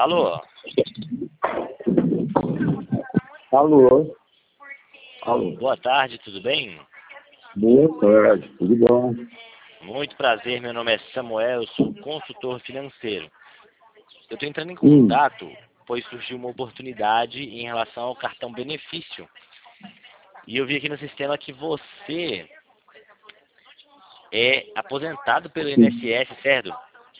Alô? Alô? Alô? Boa tarde, tudo bem? Boa tarde, tudo bom? Muito prazer, meu nome é Samuel, eu sou consultor financeiro. Eu estou entrando em contato, pois surgiu uma oportunidade em relação ao cartão benefício. E eu vi aqui no sistema que você é aposentado pelo INSS, certo?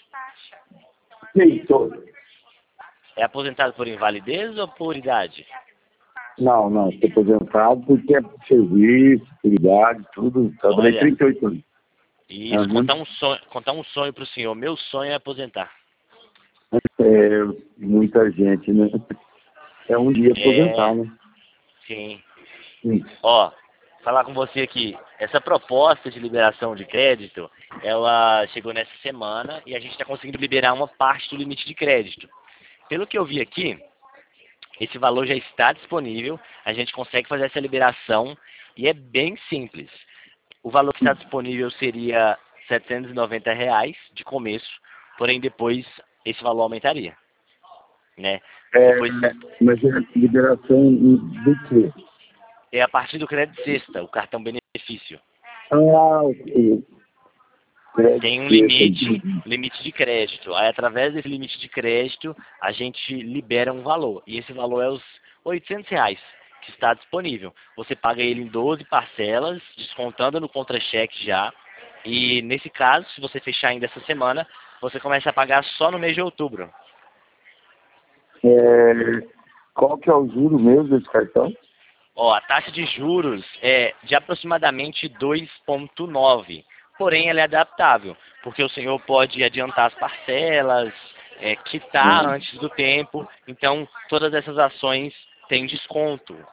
Sim, tô. É aposentado por invalidez ou por idade? Não, estou aposentado por tempo de serviço, por idade, tudo. Trabalhei Olha, 38 anos. isso, contar um sonho para o senhor. Meu sonho é aposentar. É, muita gente, né? É um dia aposentar, É, né? sim. Sim. Ó, falar com você aqui. Essa proposta de liberação de crédito, ela chegou nessa semana e a gente está conseguindo liberar uma parte do limite de crédito. Pelo que eu vi aqui, esse valor já está disponível, a gente consegue fazer essa liberação e é bem simples. O valor que está disponível seria R$ 790 de começo, porém depois esse valor aumentaria, né? É, Depois mas é liberação do quê? é a partir do crédito sexta, o cartão benefício. Ah, ok. Tem um Crédito, limite de crédito. Aí, através desse limite de crédito, a gente libera um valor. E esse valor é os R$ 800 que está disponível. Você paga ele em 12 parcelas, descontando no contra-cheque já. E, nesse caso, se você fechar ainda essa semana, você começa a pagar só no mês de outubro. qual que é o juro mesmo desse cartão? Ó, a taxa de juros é de aproximadamente 2,9. Porém, ela é adaptável, porque o senhor pode adiantar as parcelas, quitar Não. antes do tempo. Então, todas essas ações têm desconto.